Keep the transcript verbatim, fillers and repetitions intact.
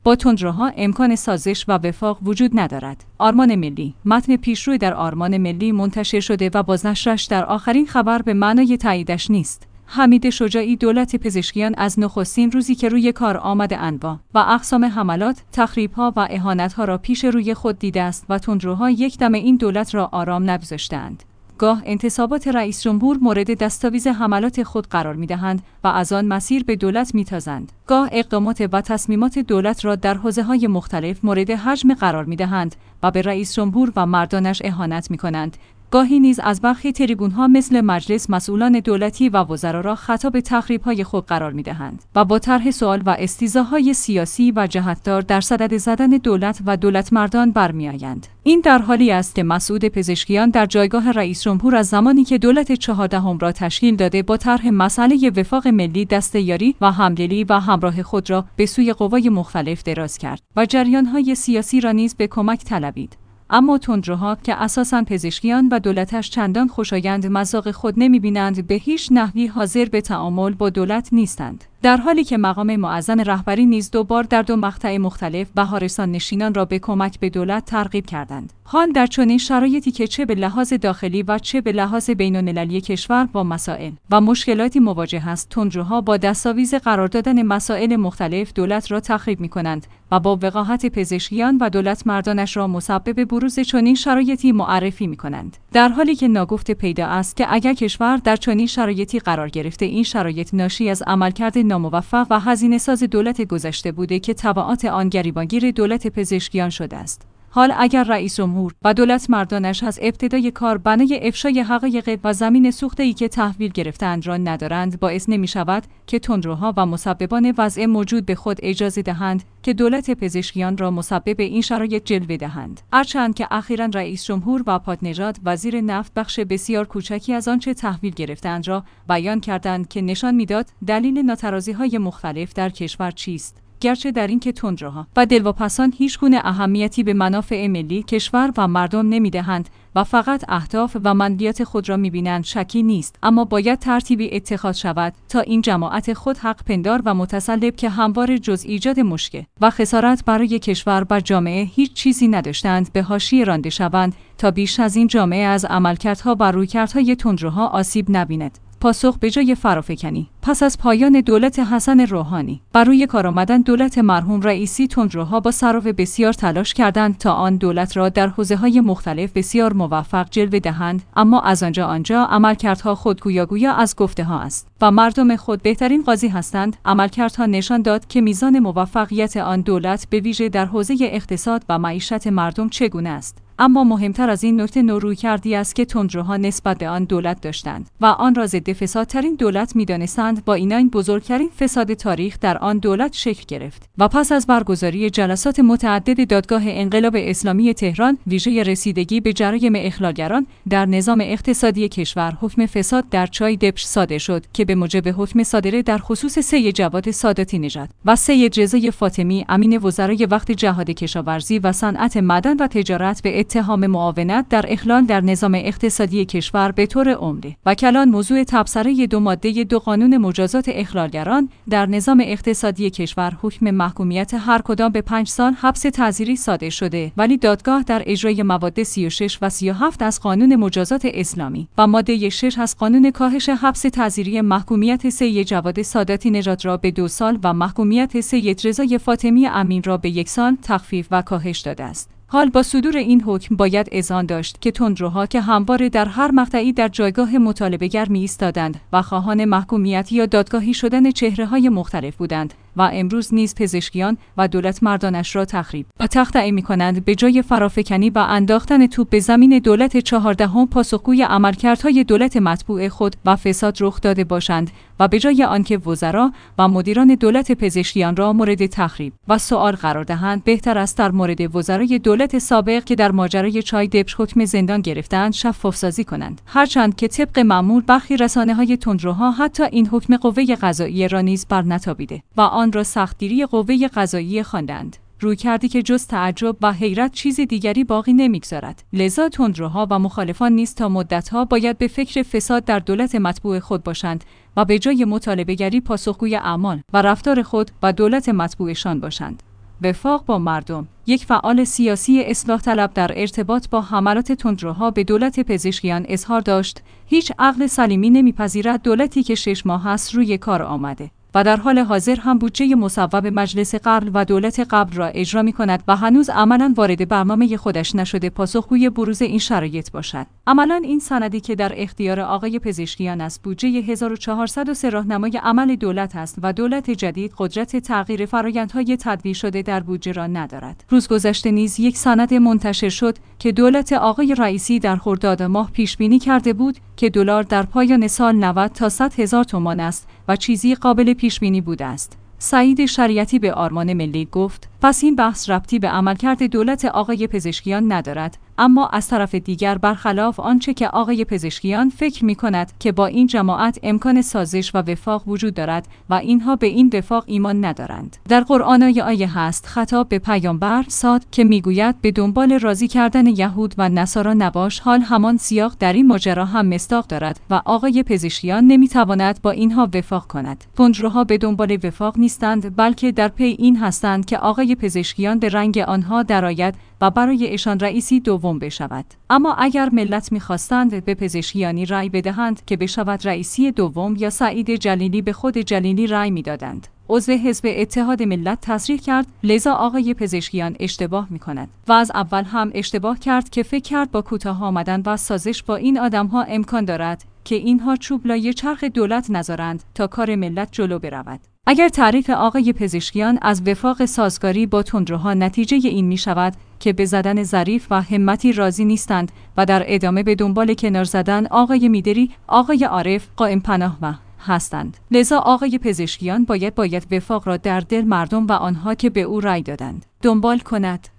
با تندروها امکان سازش و وفاق وجود ندارد. آرمان ملی. متن پیشروی در آرمان ملی منتشر شده و بازنشرش در آخرین خبر به معنای تاییدش نیست. حمید شجاعی دولت پزشکیان از نخستین روزی که روی کار آمده انواع و اقسام حملات، تخریب‌ها و اهانت‌ها را پیش روی خود دیده است و تندروها یک دم این دولت را آرام نگذاشتند. گاه انتصابات رئیس جمهور مورد دستاویز حملات خود قرار می‌دهند و از آن مسیر به دولت می‌تازند. گاه اقدامات و تصمیمات دولت را در حوزه‌های مختلف مورد هجم قرار می‌دهند و به رئیس جمهور و مردانش اهانت می‌کنند. گاهی نیز از برخی تریبون‌ها مثل مجلس مسئولان دولتی و وزرا را خطاب تخریب‌های خود قرار می‌دهند و با طرح سوال و استیضاح‌های سیاسی و جهتدار در صدد زدن دولت و دولت مردان برمی‌آیند. این در حالی است که مسعود پزشکیان در جایگاه رئیس جمهور از زمانی که دولت چهاردهم را تشکیل داده با طرح مسئله وفاق ملی دسته‌یاری و همدلی و همراه خود را به سوی قوای مختلف دراز کرد و جریان‌های سیاسی را نیز به کمک طلبید. اما تندروها که اساساً پزشکیان و دولتش چندان خوشایند مذاق خود نمی‌بینند، به هیچ نحوی حاضر به تعامل با دولت نیستند. در حالی که مقام معظم رهبری نیز دو بار در دو مقطع مختلف بهارستان نشینان را به کمک به دولت ترغیب کردند. حال در چنین شرایطی که چه به لحاظ داخلی و چه به لحاظ بین‌المللی کشور با مسائل و مشکلاتی مواجه است، تندروها با دستاویز قرار دادن مسائل مختلف دولت را تخریب می‌کنند و با وقاحت پزشکیان و دولت مردانش را مسبب بروز چنین شرایطی معرفی می‌کنند. در حالی که ناگفته پیدا است که اگر کشور در چنین شرایطی قرار گرفته، این شرایط ناشی از عملکرد ناموفق و هزینه‌ساز دولت گذشته بوده که تبعات آن گریبانگیر دولت پزشکیان شده است. حال اگر رئیس جمهور و دولت مردانش از ابتدای کار بنای افشای حقایق و زمین سوخته‌ای که تحویل گرفتند را ندارند، باعث نمی‌شود که تندروها و مسببان وضع موجود به خود اجازه دهند که دولت پزشکیان را مسبب این شرایط جلوه دهند. هرچند که اخیراً رئیس جمهور و پادنژاد وزیر نفت بخش بسیار کوچکی از آنچه تحویل گرفتند را بیان کردند که نشان می‌داد دلیل ناترازی‌های مختلف در کشور چیست. گرچه در این که تندروها و دلواپسان هیچ گونه اهمیتی به منافع ملی کشور و مردم نمیدهند و فقط اهداف و منفیات خود را میبینند، شکی نیست، اما باید ترتیبی اتخاذ شود تا این جماعت خود حق پندار و متسلب که همواره جز ایجاد مشکل و خسارت برای کشور و جامعه هیچ چیزی نداشتند به حاشیه رانده شوند تا بیش از این جامعه از عملکردها و رویکردهای تندروها آسیب نبیند. پاسخ به جای فرافکنی. پس از پایان دولت حسن روحانی بر روی کار آمدن دولت مرحوم رئیسی، تندروها با صراف بسیار تلاش کردند تا آن دولت را در حوزه‌های مختلف بسیار موفق جلوه دهند، اما از آنجا آنجا عملکردها خود گویاگویا از گفته ها است و مردم خود بهترین قاضی هستند. عملکردها نشان داد که میزان موفقیت آن دولت به ویژه در حوزه اقتصاد و معیشت مردم چگونه است. اما مهمتر از این نکته نوروی کردی است که تندروها نسبت به آن دولت داشتند و آن را ضد فسادترین دولت می‌دانستند. با این بزرگترین فساد تاریخ در آن دولت شکل گرفت و پس از برگزاری جلسات متعدد دادگاه انقلاب اسلامی تهران ویژه رسیدگی به جرایم اخلالگران در نظام اقتصادی کشور، حکم فساد در چای دبش صادر شد که به موجب حکم صادره در خصوص سید جواد ساداتی نژاد و سید رضای فاطمی امین وزرای وقت جهاد کشاورزی و صنعت معدن و تجارت به اتهام معاونت در اخلال در نظام اقتصادی کشور به طور عمده و کلان موضوع تبصره دو ماده دو قانون مجازات اخلالگران در نظام اقتصادی کشور حکم محکومیت هر کدام به پنج سال حبس تعزیری صادر شده، ولی دادگاه در اجرای مواد سی و شش و سی و هفت از قانون مجازات اسلامی و ماده شش از قانون کاهش حبس تعزیری محکومیت سید جواد ساداتی نژاد را به دو سال و محکومیت سید رضای فاطمی امین را به یک سال تخفیف و کاهش داده است. حال با صدور این حکم باید اذعان داشت که تندروها که همواره در هر مقطعی در جایگاه مطالبه‌گر می‌ایستادند و خواهان محکومیت یا دادگاهی شدن چهره‌های مختلف بودند و امروز نیز پزشکیان و دولت مردانش را تخریب و تخطئه می‌کنند، به جای فرافکنی و انداختن توپ به زمین دولت چهاردهم پاسخگوی عملکردهای دولت مطبوع خود و فساد رخ داده باشند و به جای آنکه وزرا و مدیران دولت پزشکیان را مورد تخریب و سؤال قرار دهند، بهتر است در مورد وزرای دولت سابق که در ماجرای چای دبش حکم زندان گرفتند شفاف سازی کنند. هرچند که طبق معمول برخی رسانه‌های تندروها حتی این حکم قوه قضاییه را نیز برنتابیده و آن را سختگیری قوه قضاییه خواندند. روی کردی که جز تعجب و حیرت چیز دیگری باقی نمیگذارد. لذا تندروها و مخالفان نیز تا مدتها باید به فکر فساد در دولت مطبوع خود باشند و به جای مطالبه‌گری پاسخگوی اعمال و رفتار خود و دولت مطبوعشان باشند. وفاق با مردم. یک فعال سیاسی اصلاح طلب در ارتباط با حملات تندروها به دولت پزشکیان اظهار داشت: هیچ عقل سلیمی نمیپذیرد دولتی که شش ماه است روی کار آمده و در حال حاضر هم بودجه مصوب مجلس قبل و دولت قبل را اجرا می کند و هنوز عملاً وارد برنامه خودش نشده پاسخگوی بروز این شرایط باشد. عملاً این سندی که در اختیار آقای پزشکیان است بودجه هزار و چهارصد و سه راهنمای عمل دولت است و دولت جدید قدرت تغییر فرآیندهای تدوین شده در بودجه را ندارد. روز گذشته نیز یک سند منتشر شد که دولت آقای رئیسی در خرداد ماه پیش بینی کرده بود که دلار در پایان سال نود تا صد هزار تومان است و چیزی قابل پیش بینی بوده است. سعید شریعتی به آرمان ملی گفت: پس این بحث ربطی به عملکرد دولت آقای پزشکیان ندارد، اما از طرف دیگر برخلاف آنچه که آقای پزشکیان فکر می کند که با این جماعت امکان سازش و وفاق وجود دارد و اینها به این وفاق ایمان ندارند. در قرآن آیه هست خطاب به پیامبر صاد که میگوید به دنبال راضی کردن یهود و نصارا نباش. حال همان سیاق در این ماجرا هم مصداق دارد و آقای پزشکیان نمیتواند با اینها وفاق کند. تندروها به دنبال وفاق نیستند، بلکه در پی این هستند که آقای پزشکیان به رنگ آنها درآید و برای ایشان رئیسی دوم بشود. اما اگر ملت می‌خواستند به پزشکیانی رأی بدهند که بشود رئیسی دوم یا سعید جلیلی به خود جلیلی رأی می‌دادند. عضو حزب اتحاد ملت تصریح کرد لذا آقای پزشکیان اشتباه می‌کند و از اول هم اشتباه کرد که فکر کرد با کوتاه آمدن و سازش با این آدم‌ها امکان دارد که اینها چوب لای چرخ دولت نذارند تا کار ملت جلو برود. اگر تعریف آقای پزشکیان از وفاق سازگاری با تندروها نتیجه این می شود که به زدن ظریف و همتی راضی نیستند و در ادامه به دنبال کنار زدن آقای میدری، آقای عارف قائم پناه و هستند. لذا آقای پزشکیان باید باید وفاق را در دل مردم و آنها که به او رأی دادند دنبال کند.